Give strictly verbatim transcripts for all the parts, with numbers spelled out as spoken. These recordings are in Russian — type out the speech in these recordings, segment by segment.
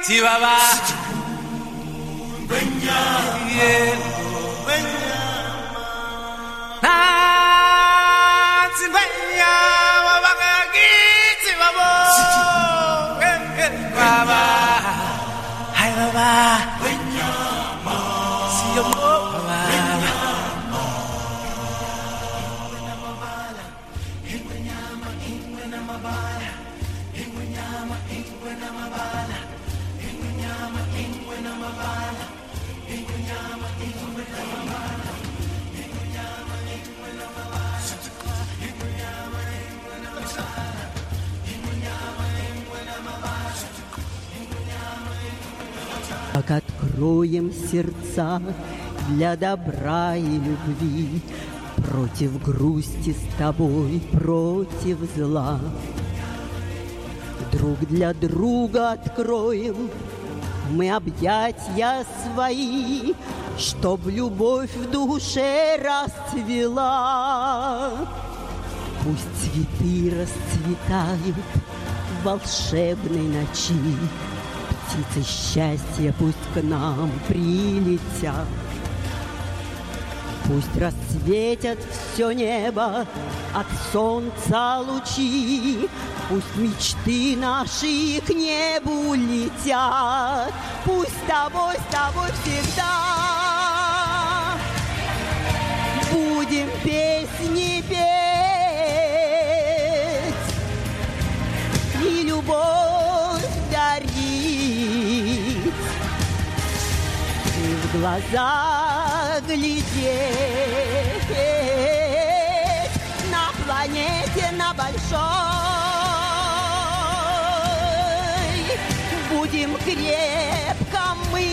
Chihuahua. Yeah. Na Zimbabwe, wabagagi Chihuahua. Baba, hi Baba. See you more, Baba. Как откроем сердца для добра и любви, против грусти с тобой, против зла. Друг для друга откроем мы объятья свои, чтоб любовь в душе расцвела. Пусть цветы расцветают в волшебной ночи, птицы счастья пусть к нам прилетят. Пусть расцветят все небо от солнца лучи, пусть мечты наши к небу летят. Пусть с тобой, с тобой всегда будем песни петь и любовь дарить, и в глаза глядеть на планете, на большой. Будем крепко мы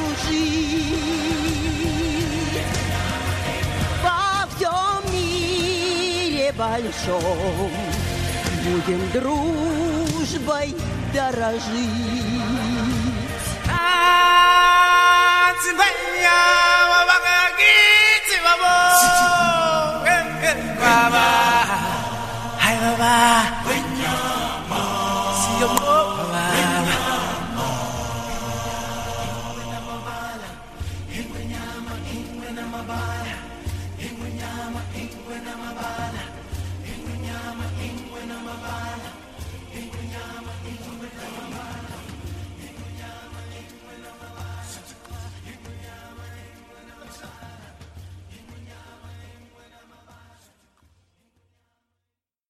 дружить во всем мире большом. Будем дружбой дорожить. Zimbabwe.